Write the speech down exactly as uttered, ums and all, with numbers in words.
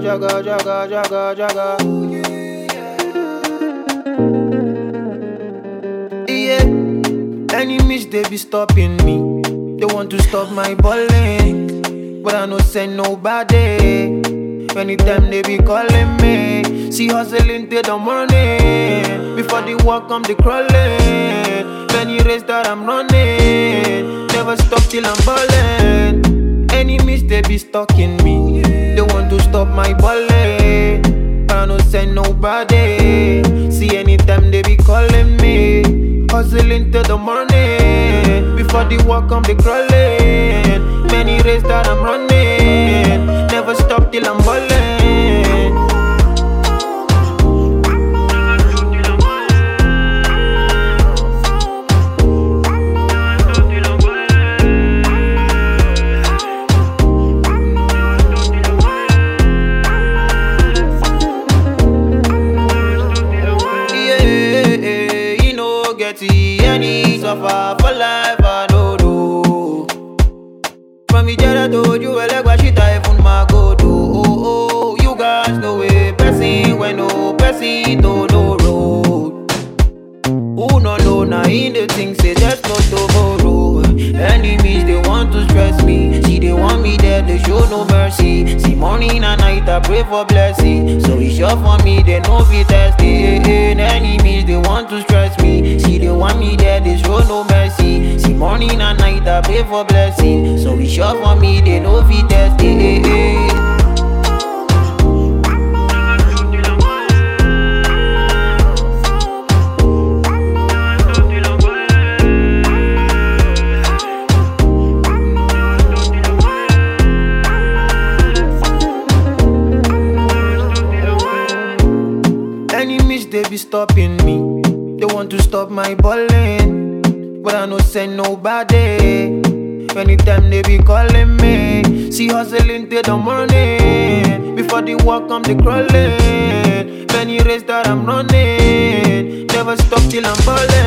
jaga, jaga, jaga, jaga. Yeah, enemies they be stopping me. They want to stop my balling, but I no send nobody. Anytime they be calling me, see hustling till the morning. Before the walk come the crawling. Many race that I'm running, never stop till I'm balling. Enemies they be stalking me, they want to stop my balling, but I no send nobody. See anytime they be calling me, hustling till the morning. Before the walk come the crawling. Many race that I'm running, never stop till I'm balling. Yeah, you know get any suffer for life I don't do. From me jada told you like what shit I even my go do. Oh, oh, you guys know it. Person when no person to no road. Who no know now in the things say just not to borrow. Enemies they want to stress me. See they want me dead, they show no mercy. See morning and night I pray for blessing. So it's sure for me they know be testing. Enemies they want to stress me. See they want me dead, they show no mercy. See morning and night I pray for blessing. So it's sure for me they know be testing. Enemies they be stopping me, they want to stop my balling, but I no send nobody. Anytime they be calling me, see hustling till the morning. Before the walk come the crawling. Many race that I'm running, never stop till I'm balling.